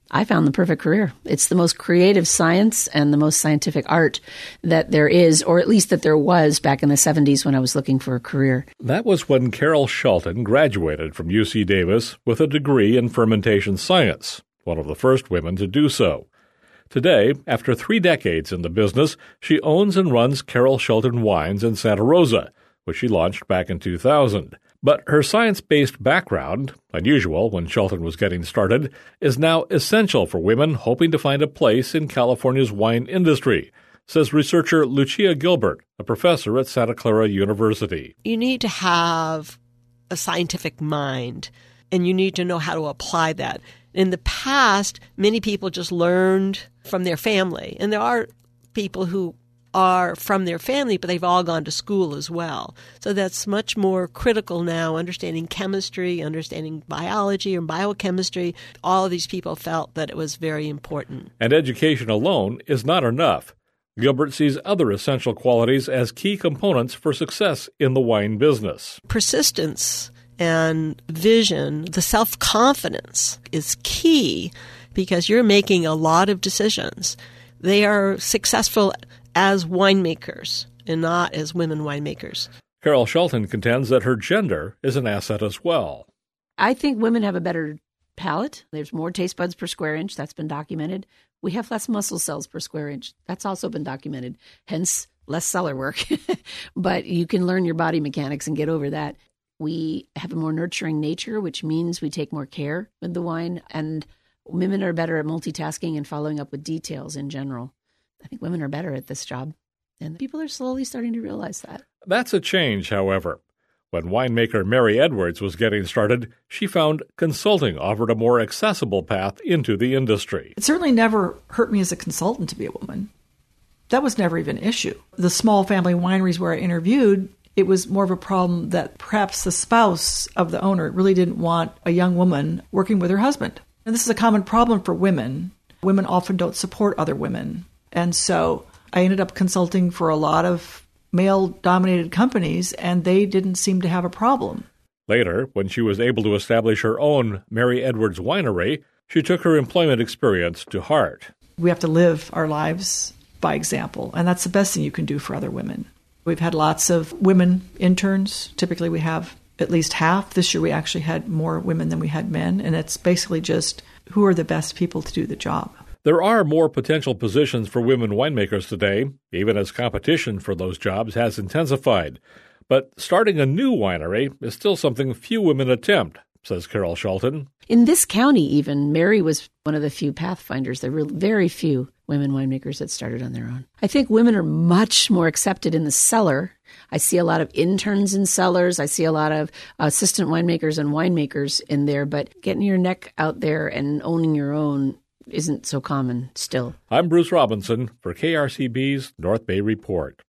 I found the perfect career. It's the most creative science and the most scientific art that there is, or at least that there was back in the 70s when I was looking for a career. That was when Carol Shelton graduated from UC Davis with a degree in fermentation science, one of the first women to do so. Today, after 3 decades in the business, she owns and runs Carol Shelton Wines in Santa Rosa, which she launched back in 2000. But her science-based background, unusual when Shelton was getting started, is now essential for women hoping to find a place in California's wine industry, says researcher Lucia Gilbert, a professor at Santa Clara University. You need to have a scientific mind, and you need to know how to apply that. In the past, many people just learned from their family, and there are people who are from their family, but they've all gone to school as well. So that's much more critical now, understanding chemistry, understanding biology and biochemistry. All of these people felt that it was very important. And education alone is not enough. Gilbert sees other essential qualities as key components for success in the wine business. Persistence and vision, the self-confidence is key because you're making a lot of decisions. They are successful as winemakers and not as women winemakers. Carol Shelton contends that her gender is an asset as well. I think women have a better palate. There's more taste buds per square inch. That's been documented. We have less muscle cells per square inch. That's also been documented. Hence, less cellar work. But you can learn your body mechanics and get over that. We have a more nurturing nature, which means we take more care with the wine. And women are better at multitasking and following up with details in general. I think women are better at this job, and people are slowly starting to realize that. That's a change, however. When winemaker Mary Edwards was getting started, she found consulting offered a more accessible path into the industry. It certainly never hurt me as a consultant to be a woman. That was never even an issue. The small family wineries where I interviewed, it was more of a problem that perhaps the spouse of the owner really didn't want a young woman working with her husband. And this is a common problem for women. Women often don't support other women. And so I ended up consulting for a lot of male-dominated companies, and they didn't seem to have a problem. Later, when she was able to establish her own Mary Edwards winery, she took her employment experience to heart. We have to live our lives by example, and that's the best thing you can do for other women. We've had lots of women interns. Typically, we have at least half. This year, we actually had more women than we had men, and it's basically just who are the best people to do the job. There are more potential positions for women winemakers today, even as competition for those jobs has intensified. But starting a new winery is still something few women attempt, says Carol Shelton. In this county even, Mary was one of the few pathfinders. There were very few women winemakers that started on their own. I think women are much more accepted in the cellar. I see a lot of interns in cellars. I see a lot of assistant winemakers and winemakers in there, but getting your neck out there and owning your own isn't so common still. I'm Bruce Robinson for KRCB's North Bay Report.